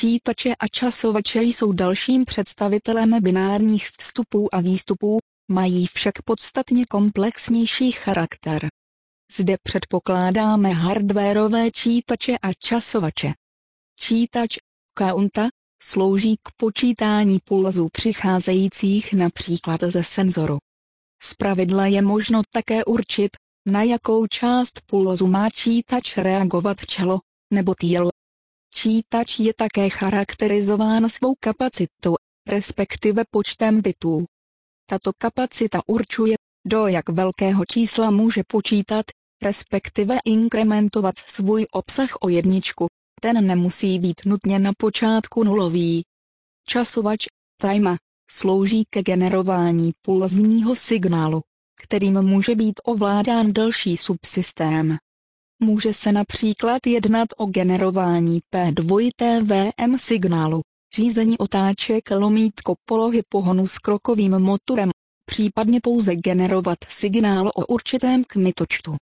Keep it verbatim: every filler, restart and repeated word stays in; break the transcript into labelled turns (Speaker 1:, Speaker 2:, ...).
Speaker 1: Počítače a časovače jsou dalším představitelem binárních vstupů a výstupů, mají však podstatně komplexnější charakter. Zde předpokládáme hardwarové čítače a časovače. Čítač, counta, slouží k počítání pulzů přicházejících například ze senzoru. Zpravidla je možno také určit, na jakou část pulzu má čítač reagovat čelo, nebo týl. Čítač je také charakterizován svou kapacitou, respektive počtem bitů. Tato kapacita určuje, do jak velkého čísla může počítat, respektive inkrementovat svůj obsah o jedničku. Ten nemusí být nutně na počátku nulový. Časovač, timer, slouží ke generování pulzního signálu, kterým může být ovládán další subsystém. Může se například jednat o generování P dva T V M signálu, řízení otáček lomítko polohy pohonu s krokovým motorem, případně pouze generovat signál o určitém kmitočtu.